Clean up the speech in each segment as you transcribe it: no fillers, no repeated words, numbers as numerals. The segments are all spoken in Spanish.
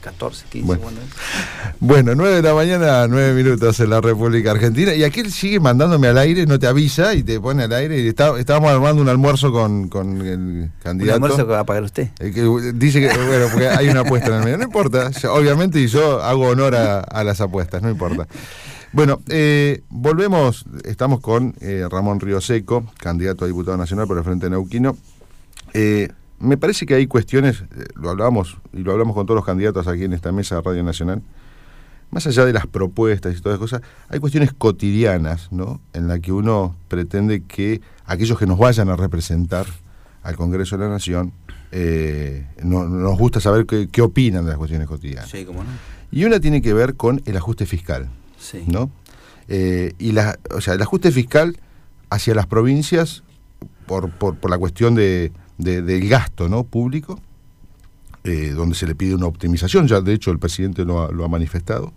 14, 15. Bueno, 9 de la mañana, 9 minutos en la República Argentina. Y aquel sigue mandándome al aire, no te avisa y te pone al aire. Y estábamos armando un almuerzo con el candidato. ¿Un almuerzo que va a pagar usted? Que dice que, bueno, porque hay una apuesta en el medio. No importa, obviamente, y yo hago honor a las apuestas, no importa. Bueno, volvemos, estamos con Ramón Rioseco, candidato a diputado nacional por el Frente Neuquino. Me parece que hay cuestiones, lo hablamos con todos los candidatos aquí en esta mesa de Radio Nacional, más allá de las propuestas y todas las cosas, hay cuestiones cotidianas, ¿no?, en las que uno pretende que aquellos que nos vayan a representar al Congreso de la Nación, nos gusta saber qué opinan de las cuestiones cotidianas. Sí, cómo no. Y una tiene que ver con el ajuste fiscal. Sí. ¿No? El ajuste fiscal hacia las provincias por la cuestión del gasto, ¿no?, público, donde se le pide una optimización, ya de hecho el presidente lo ha manifestado.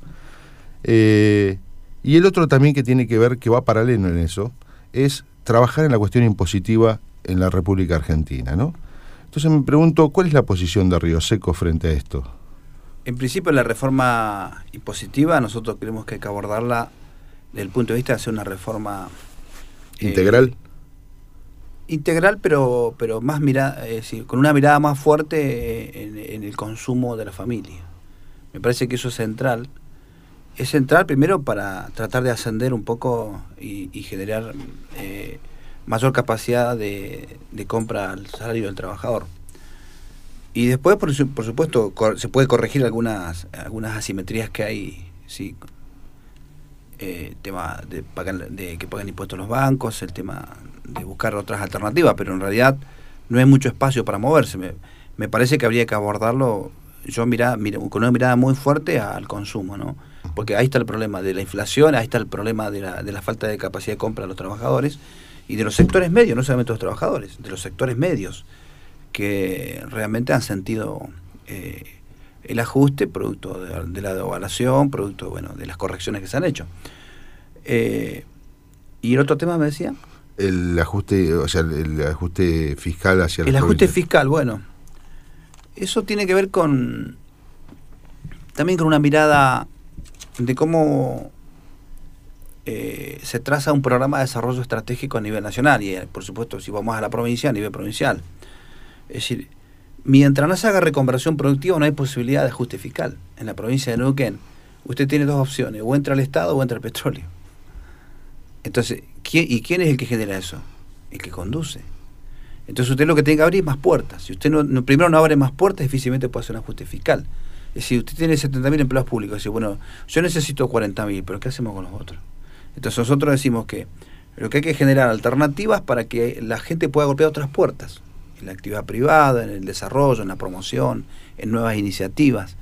Y el otro también que tiene que ver, que va paralelo en eso, es trabajar en la cuestión impositiva en la República Argentina, ¿no? Entonces me pregunto, ¿cuál es la posición de Rioseco frente a esto? En principio, la reforma impositiva, nosotros creemos que hay que abordarla desde el punto de vista de hacer una reforma integral. Integral, pero más con una mirada más fuerte en el consumo de la familia. Me parece que eso es central. Es central primero para tratar de ascender un poco y generar mayor capacidad de compra al salario del trabajador. Y después, por supuesto, se puede corregir algunas asimetrías que hay, sí. Tema de que paguen impuestos los bancos, el tema de buscar otras alternativas, pero en realidad no hay mucho espacio para moverse. Me parece que habría que abordarlo con una mirada muy fuerte al consumo, ¿no? Porque ahí está el problema de la inflación, ahí está el problema de la falta de capacidad de compra de los trabajadores y de los sectores medios, no solamente de los trabajadores, de los sectores medios, que realmente han sentido el ajuste producto de la devaluación, producto, bueno, de las correcciones que se han hecho. ¿Y el otro tema me decía? El ajuste, o sea, el ajuste fiscal hacia el ajuste fiscal, bueno, eso tiene que ver también con una mirada de cómo se traza un programa de desarrollo estratégico a nivel nacional y, por supuesto, si vamos a la provincia, a nivel provincial. Es decir, mientras no se haga reconversión productiva, no hay posibilidad de ajuste fiscal. En la provincia de Neuquén, usted tiene dos opciones: o entra al Estado o entra al petróleo. Entonces, ¿quién es el que genera eso? El que conduce. Entonces usted lo que tiene que abrir es más puertas. Si usted primero no abre más puertas, difícilmente puede hacer un ajuste fiscal. Es decir, usted tiene 70.000 empleados públicos, dice, bueno, yo necesito 40.000, pero ¿qué hacemos con los otros? Entonces nosotros decimos que lo que hay que generar alternativas para que la gente pueda golpear otras puertas, en la actividad privada, en el desarrollo, en la promoción, en nuevas iniciativas.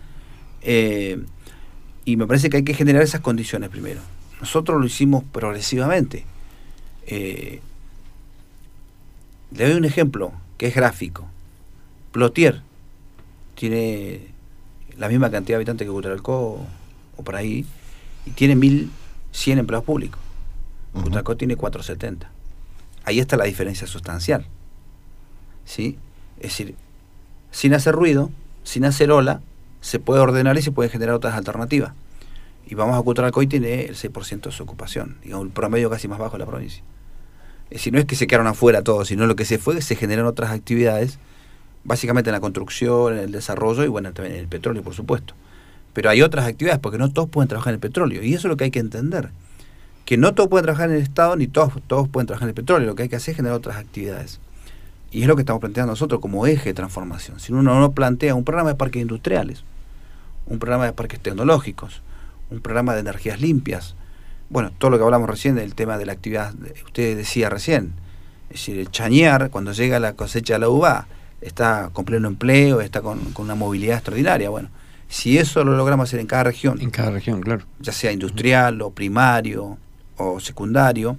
Y me parece que hay que generar esas condiciones primero. Nosotros lo hicimos progresivamente. Le doy un ejemplo que es gráfico. Plotier tiene la misma cantidad de habitantes que Cutralcó o por ahí, y tiene 1.100 empleados públicos. Cutralcó tiene 470. Ahí está la diferencia sustancial, ¿sí? Es decir, sin hacer ruido, sin hacer ola, se puede ordenar y se puede generar otras alternativas. Y vamos a Cutralcó y tiene el 6% de su ocupación, digamos, el promedio casi más bajo de la provincia. Es decir, no es que se quedaron afuera todos, sino lo que se generaron otras actividades, básicamente en la construcción, en el desarrollo y bueno, también en el petróleo, por supuesto. Pero hay otras actividades, porque no todos pueden trabajar en el petróleo, y eso es lo que hay que entender, que no todos pueden trabajar en el Estado, ni todos pueden trabajar en el petróleo. Lo que hay que hacer es generar otras actividades. Y es lo que estamos planteando nosotros como eje de transformación. Si uno no plantea un programa de parques industriales, un programa de parques tecnológicos, un programa de energías limpias, bueno, todo lo que hablamos recién del tema de la actividad, usted decía recién, es decir, el chañar, cuando llega la cosecha de la uva, está con pleno empleo, está con una movilidad extraordinaria. Bueno, si eso lo logramos hacer en cada región, claro, ya sea industrial o primario o secundario,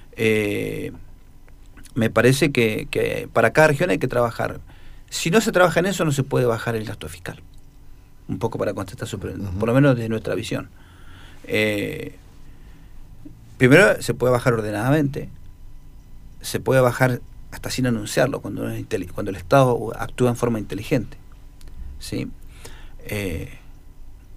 me parece que para cada región hay que trabajar. Si no se trabaja en eso, no se puede bajar el gasto fiscal. Un poco para contestar por lo menos desde nuestra visión. Primero se puede bajar ordenadamente, se puede bajar hasta sin anunciarlo, cuando el Estado actúa en forma inteligente, ¿sí?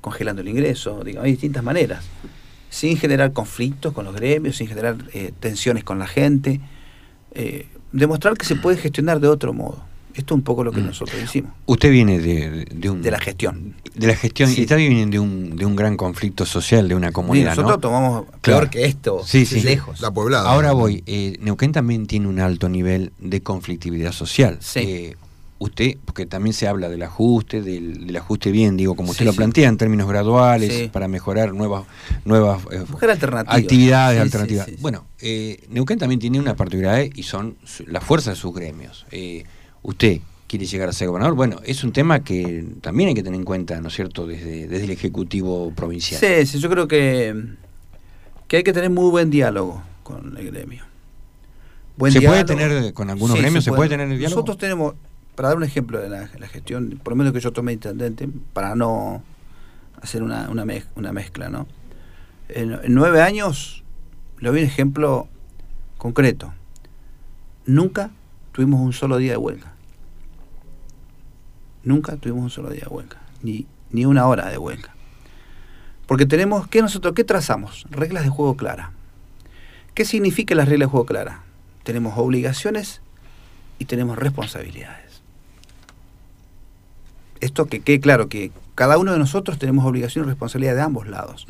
congelando el ingreso, digamos, hay distintas maneras, sin generar conflictos con los gremios, sin generar tensiones con la gente, demostrar que se puede gestionar de otro modo. Esto es un poco lo que nosotros hicimos. Usted viene de la gestión. De la gestión, sí. Y también viene de un gran conflicto social, de una comunidad, sí, nosotros tomamos peor que esto, lejos. La poblada. Ahora Neuquén también tiene un alto nivel de conflictividad social. Sí. Usted, porque también se habla del ajuste, del ajuste bien, digo, como usted lo plantea, en términos graduales, para mejorar nuevas buscar alternativas. Actividades alternativas. Sí. Bueno, Neuquén también tiene una particularidad y son la fuerza de sus gremios. Usted quiere llegar a ser gobernador, bueno, es un tema que también hay que tener en cuenta, ¿no es cierto?, desde el Ejecutivo Provincial. Sí, yo creo que hay que tener muy buen diálogo con el gremio. ¿Se puede tener, con algunos gremios, se puede tener el diálogo? Nosotros tenemos, para dar un ejemplo de la gestión, por lo menos que yo tomé intendente, para no hacer una mezcla, ¿no? En 9 años, le doy un ejemplo concreto. Nunca tuvimos un solo día de huelga. Nunca tuvimos un solo día de huelga, ni una hora de huelga. Porque tenemos, ¿qué trazamos? Reglas de juego claras. ¿Qué significa las reglas de juego claras? Tenemos obligaciones y tenemos responsabilidades. Esto que quede claro, que cada uno de nosotros tenemos obligación y responsabilidad de ambos lados.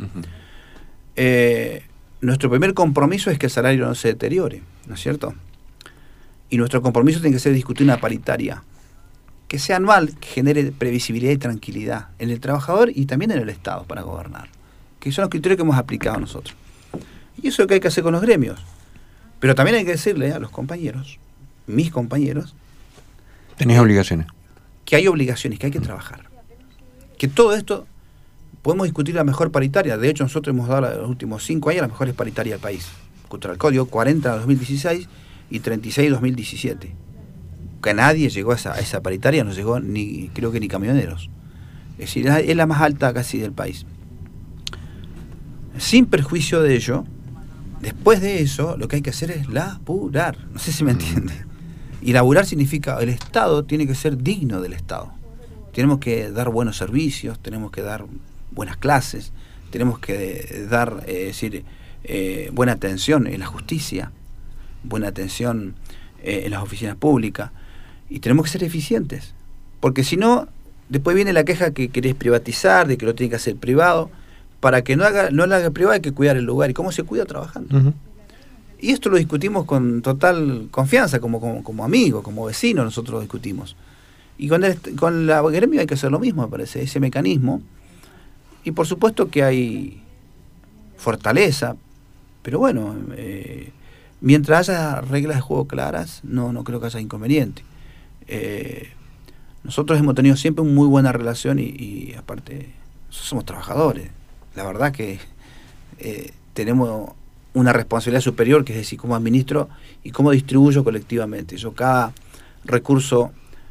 Nuestro primer compromiso es que el salario no se deteriore, ¿no es cierto? Y nuestro compromiso tiene que ser discutir una paritaria que sea anual, que genere previsibilidad y tranquilidad en el trabajador y también en el Estado para gobernar, que son los criterios que hemos aplicado nosotros. Y eso es lo que hay que hacer con los gremios. Pero también hay que decirle a los compañeros, mis compañeros, tenés obligaciones. Que hay obligaciones, que hay que trabajar. Que todo esto podemos discutir la mejor paritaria. De hecho, nosotros hemos dado en los últimos 5 años las mejores paritarias del país. Cultural Código, 40 en 2016 y 36 en 2017. Que nadie llegó a esa paritaria, no llegó creo que ni camioneros. Es decir, es la más alta casi del país. Sin perjuicio de ello, después de eso, lo que hay que hacer es laburar. No sé si me entiende. Y laburar significa, el Estado tiene que ser digno del Estado. Tenemos que dar buenos servicios, tenemos que dar buenas clases, tenemos que dar buena atención en la justicia, buena atención en las oficinas públicas, y tenemos que ser eficientes. Porque si no, después viene la queja que querés privatizar, de que lo tiene que hacer privado. Para que no lo haga privado hay que cuidar el lugar. ¿Y cómo se cuida? Trabajando. Y esto lo discutimos con total confianza, como amigos, como vecinos, nosotros lo discutimos. Y con la gremio hay que hacer lo mismo, me parece, ese mecanismo. Y por supuesto que hay fortaleza, pero bueno, mientras haya reglas de juego claras, no creo que haya inconveniente. Nosotros hemos tenido siempre una muy buena relación y aparte, somos trabajadores. La verdad que tenemos una responsabilidad superior, que es decir, cómo administro y cómo distribuyo colectivamente. Yo cada recurso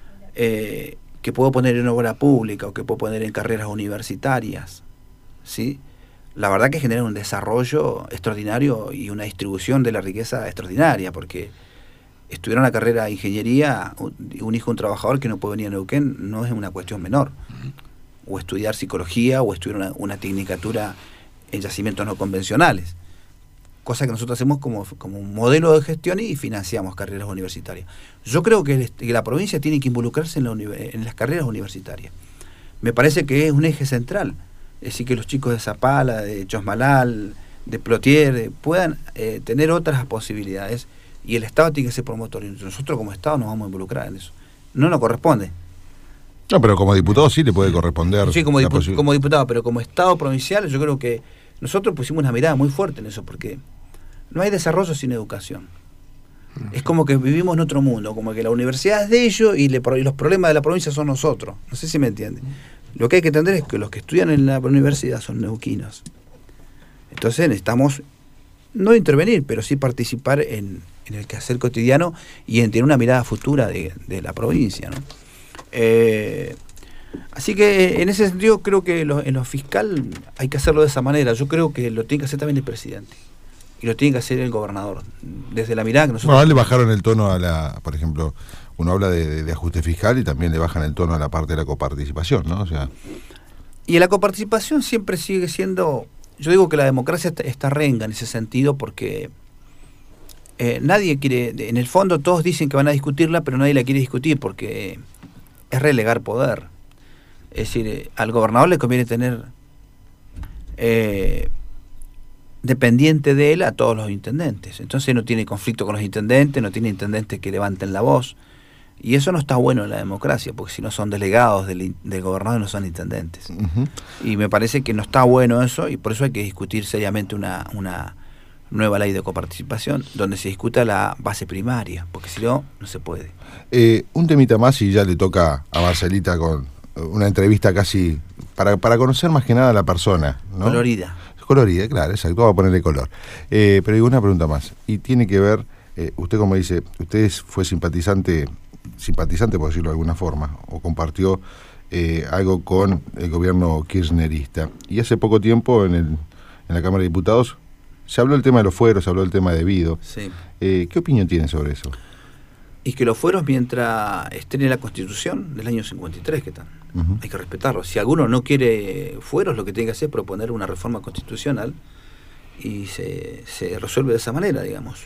que puedo poner en obra pública o que puedo poner en carreras universitarias, ¿sí? La verdad que genera un desarrollo extraordinario y una distribución de la riqueza extraordinaria, porque estudiar una carrera de ingeniería, un hijo de un trabajador que no puede venir a Neuquén, no es una cuestión menor. O estudiar psicología o estudiar una tecnicatura en yacimientos no convencionales, cosa que nosotros hacemos como un modelo de gestión y financiamos carreras universitarias. Yo creo que la provincia tiene que involucrarse en las carreras universitarias. Me parece que es un eje central, es decir, que los chicos de Zapala, de Chosmalal, de Plotier, puedan tener otras posibilidades, y el Estado tiene que ser promotor, y nosotros como Estado nos vamos a involucrar en eso. No nos corresponde. No, pero como diputado sí le puede corresponder. Sí, como diputado, pero como Estado provincial yo creo que nosotros pusimos una mirada muy fuerte en eso, porque no hay desarrollo sin educación. Es como que vivimos en otro mundo, como que la universidad es de ellos y los problemas de la provincia son nosotros. No sé si me entienden. Lo que hay que entender es que los que estudian en la universidad son neuquinos. Entonces necesitamos no intervenir, pero sí participar en el quehacer cotidiano y en tener una mirada futura de la provincia, ¿no? Así que en ese sentido creo que en lo fiscal hay que hacerlo de esa manera. Yo creo que lo tiene que hacer también el presidente y lo tiene que hacer el gobernador, desde la mirada que nosotros... Bueno, le bajaron el tono por ejemplo, uno habla de ajuste fiscal y también le bajan el tono a la parte de la coparticipación, ¿no? O sea... Y la coparticipación siempre sigue siendo... Yo digo que la democracia está renga en ese sentido porque nadie quiere... En el fondo todos dicen que van a discutirla, pero nadie la quiere discutir porque es relegar poder. Es decir, al gobernador le conviene tener dependiente de él a todos los intendentes. Entonces no tiene conflicto con los intendentes, no tiene intendentes que levanten la voz. Y eso no está bueno en la democracia, porque si no son delegados del gobernador, no son intendentes. Y me parece que no está bueno eso, y por eso hay que discutir seriamente una nueva ley de coparticipación, donde se discuta la base primaria, porque si no, no se puede. Un temita más y ya le toca a Marcelita con una entrevista casi para conocer más que nada a la persona, ¿no? Colorida, claro, exacto, vamos a ponerle color. Pero digo una pregunta más, y tiene que ver, usted como dice, usted fue simpatizante, por decirlo de alguna forma, o compartió algo con el gobierno kirchnerista, y hace poco tiempo en la Cámara de Diputados se habló del tema de los fueros, se habló del tema debido. Sí. ¿Qué opinión tiene sobre eso? Y que los fueros, mientras estén en la Constitución del año 53, que están, hay que respetarlos. Si alguno no quiere fueros, lo que tiene que hacer es proponer una reforma constitucional y se resuelve de esa manera, digamos.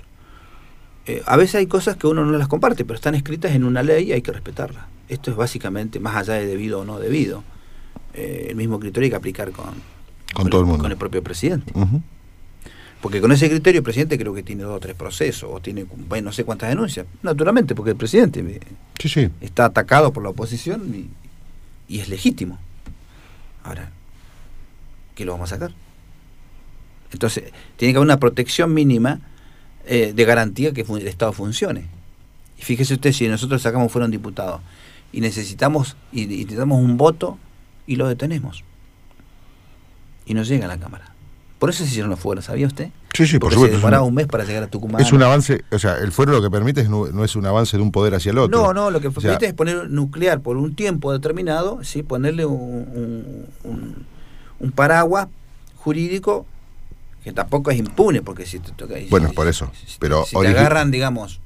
A veces hay cosas que uno no las comparte, pero están escritas en una ley y hay que respetarlas. Esto es básicamente, más allá de debido o no debido, el mismo criterio hay que aplicar con todo el mundo, con el propio presidente. Porque con ese criterio el presidente creo que tiene 2 o 3 procesos, o tiene, bueno, no sé cuántas denuncias, naturalmente, porque el presidente está atacado por la oposición y es legítimo. Ahora, ¿qué lo vamos a sacar? Entonces, tiene que haber una protección mínima de garantía que el Estado funcione. Y fíjese usted, si nosotros sacamos fueron diputados y necesitamos un voto y lo detenemos y no llega a la Cámara. Por eso se hicieron los fueros, ¿sabía usted? Sí, por supuesto. Se demoraba un mes para llegar a Tucumán. Es un avance, o sea, el fuero lo que permite no es un avance de un poder hacia el otro. No, lo que permite es poner nuclear por un tiempo determinado, ¿sí? Ponerle un paraguas jurídico que tampoco es impune, porque si te toca... Bueno, por eso. Pero si te agarran, digamos,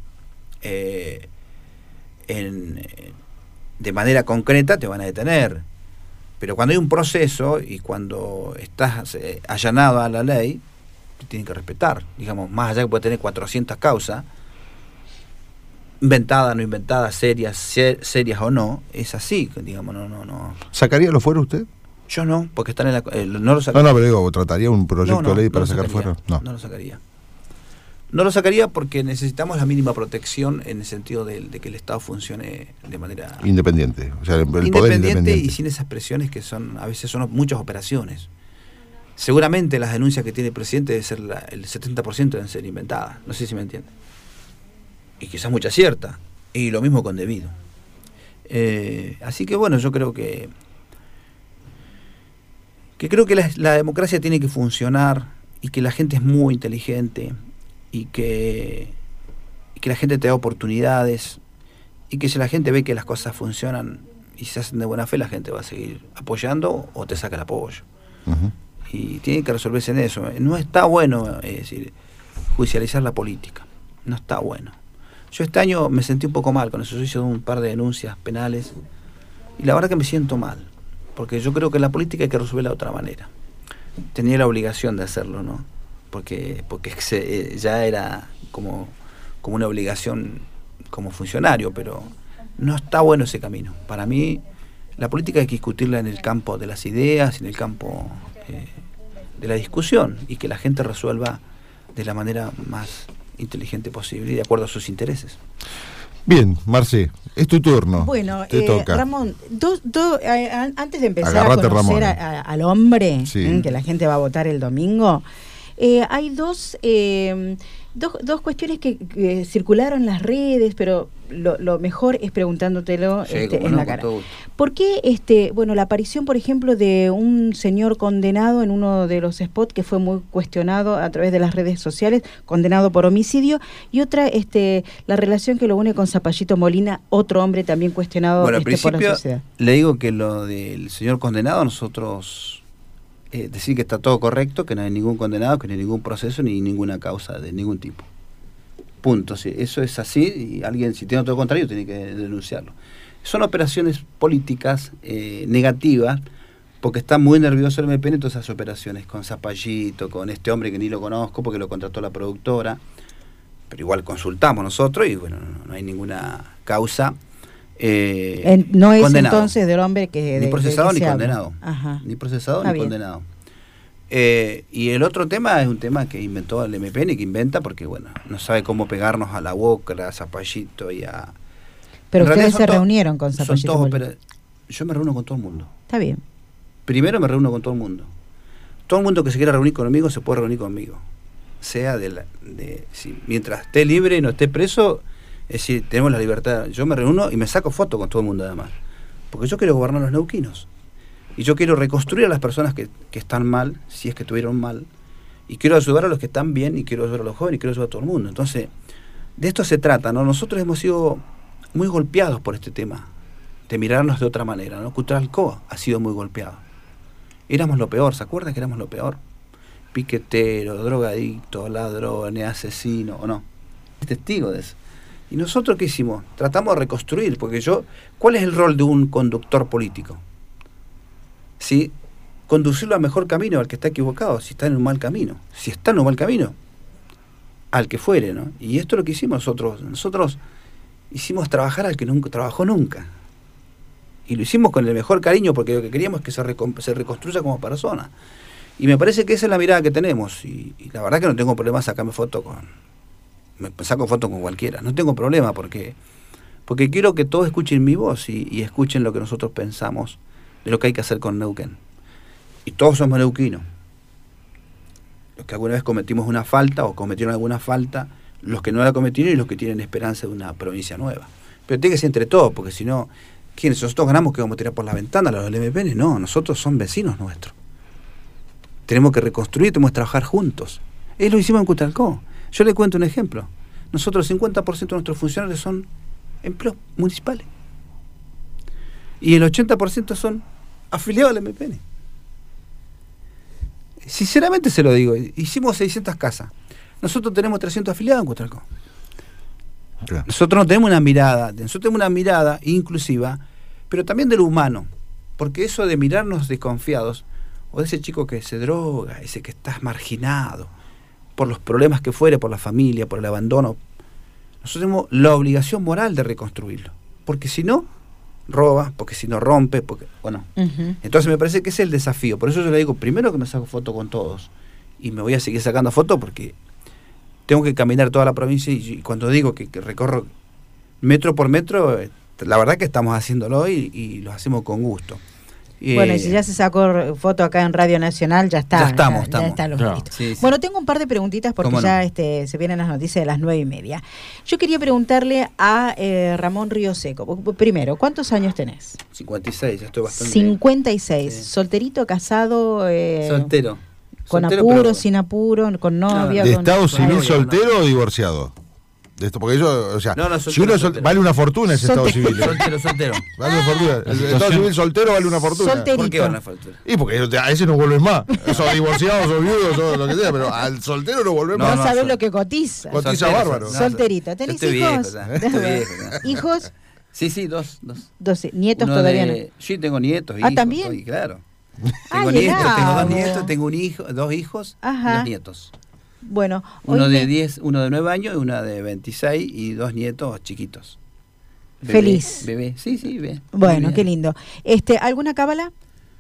de manera concreta, te van a detener. Pero cuando hay un proceso y cuando estás allanado a la ley, te tienen que respetar. Digamos, más allá que puede tener 400 causas, inventadas, no inventadas, serias o no, es así, digamos, no. ¿Sacaría los fueros usted? Yo no, porque están no lo sacaría. No, pero digo, ¿trataría un proyecto de ley para sacar fueros? No lo sacaría. No lo sacaría porque necesitamos la mínima protección en el sentido de que el Estado funcione de manera... Independiente. O sea, el poder independiente y sin esas presiones que a veces son muchas operaciones. Seguramente las denuncias que tiene el presidente debe ser el 70% deben ser inventadas. No sé si me entiende. Y quizás muchas ciertas. Y lo mismo con debido. Así que bueno, yo creo que creo que la democracia tiene que funcionar y que la gente es muy inteligente y que la gente te da oportunidades y que si la gente ve que las cosas funcionan y se hacen de buena fe, la gente va a seguir apoyando o te saca el apoyo. Y tiene que resolverse en eso. No está bueno, es decir, judicializar la política. No está bueno. Yo este año me sentí un poco mal con eso. Yo hice un par de denuncias penales y la verdad que me siento mal, porque yo creo que la política hay que resolverla de otra manera. Tenía la obligación de hacerlo, ¿no? Porque ya era como una obligación como funcionario, pero no está bueno ese camino. Para mí, la política hay que discutirla en el campo de las ideas, en el campo de la discusión, y que la gente resuelva de la manera más inteligente posible y de acuerdo a sus intereses. Bien, Marce, es tu turno. Bueno, te toca. Ramón, antes de empezar a conocer al hombre, sí, que la gente va a votar el domingo, hay dos cuestiones que circularon en las redes, pero lo mejor es preguntándotelo en la cara. ¿Por qué la aparición, por ejemplo, de un señor condenado en uno de los spots que fue muy cuestionado a través de las redes sociales, condenado por homicidio, y otra, la relación que lo une con Zapallito Molina, otro hombre también cuestionado por la sociedad? Le digo que lo del señor condenado, nosotros decir que está todo correcto, que no hay ningún condenado, que no hay ningún proceso ni ninguna causa de ningún tipo. Punto. Si eso es así, y alguien, si tiene todo lo contrario, tiene que denunciarlo. Son operaciones políticas negativas porque está muy nervioso el MPN en todas esas operaciones, con Zapallito, con este hombre que ni lo conozco porque lo contrató la productora, pero igual consultamos nosotros y bueno, no hay ninguna causa. No es condenado. Entonces del hombre que... Ni procesado ni condenado. Ajá. Ni procesado ni condenado. Y el otro tema es un tema que inventó el MPN, que inventa porque, bueno, no sabe cómo pegarnos a la Boca, a Zapallito y a... Pero ustedes se reunieron con Zapallito. Yo me reúno con todo el mundo. Está bien. Primero me reúno con todo el mundo. Todo el mundo que se quiera reunir conmigo se puede reunir conmigo. Sea mientras esté libre y no esté preso, es decir, tenemos la libertad. Yo me reúno y me saco fotos con todo el mundo además. Porque yo quiero gobernar los neuquinos. Y yo quiero reconstruir a las personas que están mal, si es que estuvieron mal, y quiero ayudar a los que están bien, y quiero ayudar a los jóvenes, y quiero ayudar a todo el mundo. Entonces, de esto se trata, ¿no? Nosotros hemos sido muy golpeados por este tema, de mirarnos de otra manera, ¿no? Cutralcó ha sido muy golpeado. Éramos lo peor, ¿se acuerdan que éramos lo peor? Piquetero, drogadicto, ladrón, asesino, ¿o no? Es testigo de eso. ¿Y nosotros qué hicimos? Tratamos de reconstruir, porque ¿cuál es el rol de un conductor político? ¿Sí? Conducirlo al mejor camino, al que está equivocado, si está en un mal camino. Si está en un mal camino, al que fuere, ¿no? Y esto es lo que hicimos nosotros. Nosotros hicimos trabajar al que nunca trabajó nunca. Y lo hicimos con el mejor cariño, porque lo que queríamos es que se reconstruya como persona. Y me parece que esa es la mirada que tenemos. Y la verdad que no tengo problema sacarme foto me saco fotos con cualquiera. No tengo problema porque quiero que todos escuchen mi voz y escuchen lo que nosotros pensamos de lo que hay que hacer con Neuquén. Y todos somos neuquinos. Los que alguna vez cometimos una falta o cometieron alguna falta, los que no la cometieron y los que tienen esperanza de una provincia nueva. Pero tiene que ser entre todos, porque si no, ¿quiénes? ¿Nosotros ganamos que vamos a tirar por la ventana los del MPN? No, nosotros son vecinos nuestros. Tenemos que reconstruir, tenemos que trabajar juntos. Lo hicimos en Cutralcó. Yo le cuento un ejemplo. Nosotros el 50% de nuestros funcionarios son empleos municipales. Y el 80% son afiliados al MPN. Sinceramente se lo digo, hicimos 600 casas. Nosotros tenemos 300 afiliados en Cutralcó. Claro. Nosotros no tenemos una mirada, inclusiva, pero también de lo humano. Porque eso de mirarnos desconfiados, o de ese chico que se droga, ese que está marginado, por los problemas que fuere, por la familia, por el abandono, nosotros tenemos la obligación moral de reconstruirlo. Porque si no, roba, porque si no rompe, bueno. Entonces me parece que ese es el desafío. Por eso yo le digo, primero que me saco foto con todos. Y me voy a seguir sacando fotos porque tengo que caminar toda la provincia y cuando digo que recorro metro por metro, la verdad que estamos haciéndolo y lo hacemos con gusto. Bueno, y si ya se sacó foto acá en Radio Nacional, ya está. Ya estamos. Están los listos. Sí. Bueno, tengo un par de preguntitas porque ya se vienen las noticias de las 9:30. Yo quería preguntarle a Ramón Río Seco. Primero, ¿cuántos años tenés? 56, ya estoy bastante 56. Sí. ¿Solterito, casado? Soltero. ¿Con apuro, sin apuro, con novia? ¿De estado civil soltero o divorciado? De esto, porque yo, o sea, si uno vale una fortuna ese estado civil. Soltero. Vale una fortuna. El estado civil soltero vale una fortuna. Solterito. ¿Por qué vale una fortuna? Y porque a ese no vuelves más. Sos divorciado, sos viudo, sos lo que sea, pero al soltero no volvés más. No sabés lo que cotiza. Cotiza bárbaro. Solterito. ¿Tenés hijos? ¿Hijos? Sí, dos. ¿Nietos todavía no? Sí, tengo nietos. ¿También? Y claro. Tengo dos nietos, tengo dos hijos y dos nietos. Bueno, uno de 10, uno de 9 años y una de 26 y dos nietos chiquitos. Feliz. Bebé. Sí, bebé. Bueno, qué lindo. ¿Alguna cábala?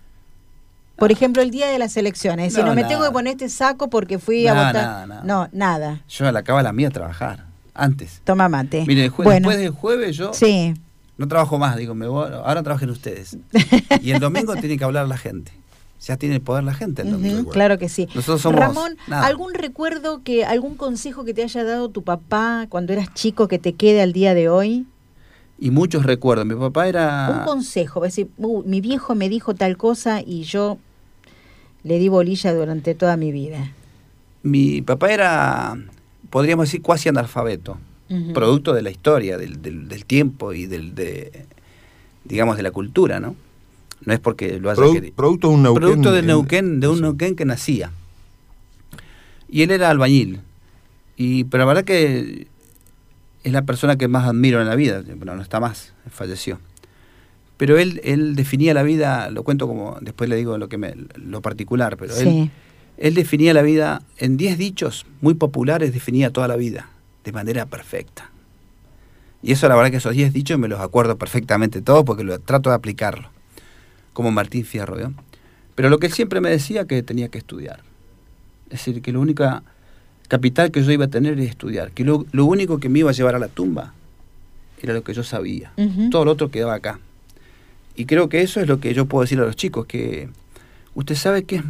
Por ejemplo, el día de las elecciones. Si no me tengo que poner este saco porque fui a votar. Nada. Yo a la cábala mía a trabajar. Antes. Toma mate. Mire, después del jueves yo sí. No trabajo más. Digo, ahora trabajen ustedes. Y el domingo tiene que hablar la gente. Ya tiene el poder la gente el domingo. Claro que sí. Nosotros somos, Ramón, ¿algún recuerdo, algún consejo que te haya dado tu papá cuando eras chico que te quede al día de hoy? Y muchos recuerdos. Mi papá era... Un consejo, decir, mi viejo me dijo tal cosa y yo le di bolilla durante toda mi vida. Mi papá era, podríamos decir, cuasi analfabeto. Producto de la historia, del tiempo y digamos, de la cultura, ¿no? No es porque lo haya querido. Producto de un Neuquén. Producto de un Neuquén que nacía. Y él era albañil. Pero la verdad que es la persona que más admiro en la vida. Bueno, no está más, falleció. pero él definía la vida, lo cuento como, después le digo lo particular, pero él definía la vida en 10 dichos muy populares, definía toda la vida de manera perfecta. Y eso, la verdad que esos 10 dichos me los acuerdo perfectamente todos porque trato de aplicarlo, como Martín Fierro, ¿no? Pero lo que él siempre me decía que tenía que estudiar. Es decir, que la única capital que yo iba a tener era estudiar, que lo único que me iba a llevar a la tumba era lo que yo sabía. Todo lo otro quedaba acá. Y creo que eso es lo que yo puedo decir a los chicos, que usted sabe que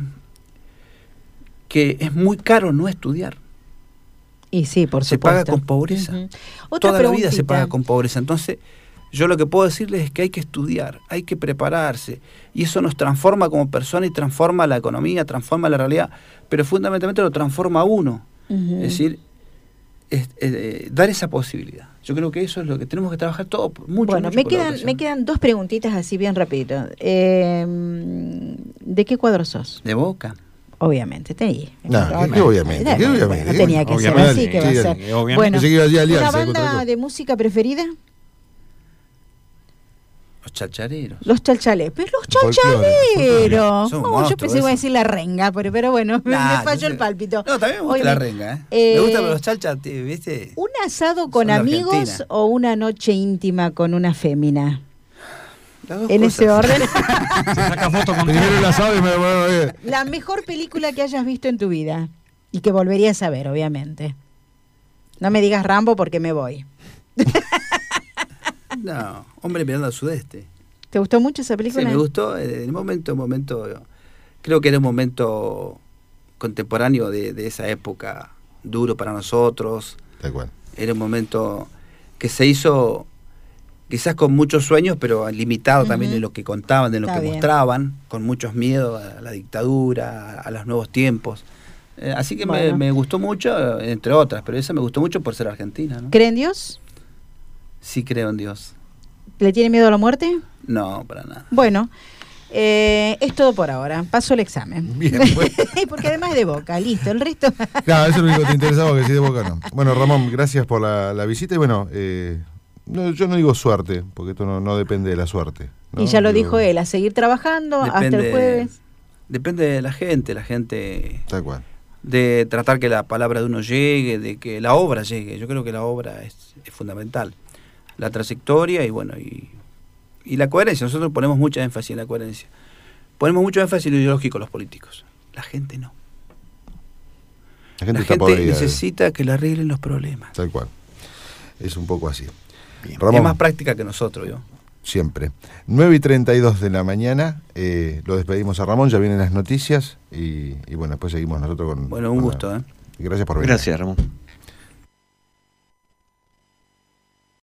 es muy caro no estudiar. Y sí, por supuesto. Se paga con pobreza. Toda la vida se paga con pobreza. Entonces, yo lo que puedo decirles es que hay que estudiar, hay que prepararse. Y eso nos transforma como persona y transforma la economía, transforma la realidad. Pero fundamentalmente lo transforma a uno. Es decir, dar esa posibilidad. Yo creo que eso es lo que tenemos que trabajar todo mucho. Bueno, me quedan 2 preguntitas así bien rapidito. ¿De qué cuadro sos? De Boca. Obviamente, obviamente. No tenía que ser así, que va a ser. Bueno, ¿una banda de música preferida? Los Chalchaleros. Los Chalchaleros. Pero los Chalchaleros. Yo pensé que iba a decir la renga, pero bueno, me falló el pálpito. No, también me gusta la renga. Me gusta los chalchas, ¿viste? ¿Un asado con amigos o una noche íntima con una fémina? En ese orden. Se saca foto con primero el asado y la mejor película que hayas visto en tu vida y que volverías a ver, obviamente. No me digas Rambo porque me voy. No, Hombre mirando al sudeste. ¿Te gustó mucho esa película? Sí, me gustó. En un momento, creo que era un momento contemporáneo de esa época, duro para nosotros. Tal cual. Era un momento que se hizo quizás con muchos sueños, pero limitado también en lo que contaban, en lo que mostraban, con muchos miedos a la dictadura, a los nuevos tiempos. Así que me gustó mucho, entre otras, pero esa me gustó mucho por ser argentina, ¿no? ¿Cree en Dios? Sí, creo en Dios. ¿Le tiene miedo a la muerte? No, para nada. Bueno, es todo por ahora. Paso el examen. Bien, bueno. Porque además es de Boca, listo. El resto... Claro, eso es lo único que te interesaba, que sí de Boca no. Bueno, Ramón, gracias por la visita y bueno... yo no digo suerte, porque esto no depende de la suerte, ¿no? Y ya lo dijo él, a seguir trabajando hasta el jueves. Depende de la gente tal cual. De tratar que la palabra de uno llegue, de que la obra llegue. Yo creo que la obra es fundamental. La trayectoria y la coherencia. Nosotros ponemos mucha énfasis en la coherencia. Ponemos mucho énfasis en lo ideológico los políticos. La gente no. La gente necesita que le arreglen los problemas. Tal cual. Es un poco así. Ramón, es más práctica que nosotros, yo. Siempre. 9:32 de la mañana, lo despedimos a Ramón, ya vienen las noticias y bueno, después seguimos nosotros con... Bueno, un gusto. Gracias por venir. Gracias, Ramón.